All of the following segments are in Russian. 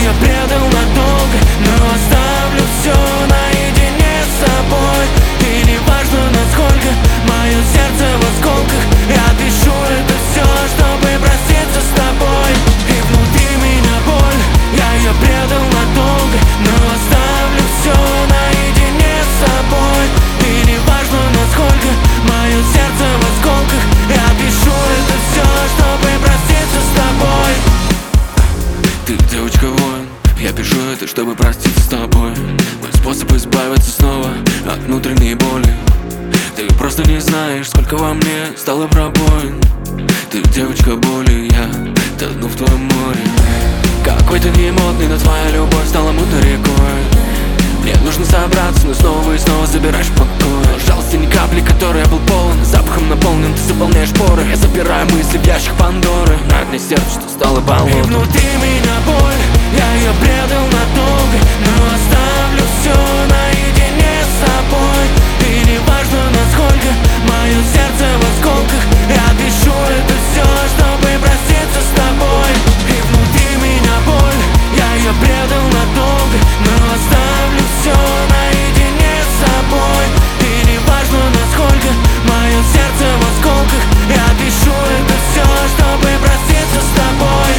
ее предал надолго, но оставлю все наедине с собой. И не важно насколько мое сердце в осколках, я пишу это все, чтобы проститься с тобой. И внутри меня боль, я ее предал надолго, но оставлю все наедине с собой. И не важно насколько мое сердце в осколках, я пишу это все, чтобы проститься с тобой. Ты девочка-воин, я пишу это, чтобы проститься с тобой. Мой способ избавиться снова от внутренней боли. Ты просто не знаешь, сколько во мне стало пробоин. Ты девочка боли, я тону в твоем море. Какой ты не модный, но твоя любовь стала мутной рекой. Мне нужно собраться, но снова и снова забираешь покой. Жалости ни капли, которой я был полон, запахом наполнен, ты заполняешь поры. Я запираю мысли в ящик Пандоры. На дне сердце, что стало болотом. И внутри меня боль, я ее предал надолго, но оставлю все наедине с собой. И не важно насколько мое сердце в осколках, я пишу это все, чтобы проститься с тобой. И внутри меня боль, я ее предал надолго, но оставлю все наедине с собой. И не важно насколько мое сердце в осколках, я пишу это все, чтобы проститься с тобой.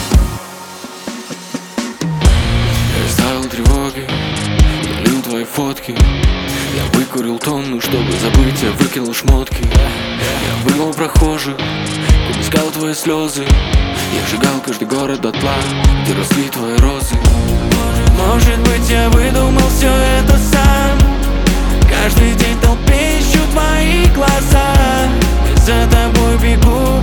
Я ставил тревоги, удалил твои фотки. Я выкурил тонну, чтобы забыть, я выкинул шмотки. Я выгнал прохожих, искал твои слезы. Я сжигал каждый город дотла, где росли твои розы. Может быть, я выдумал все это сам. Каждый день в толпе ищу твои глаза, и за тобой бегу.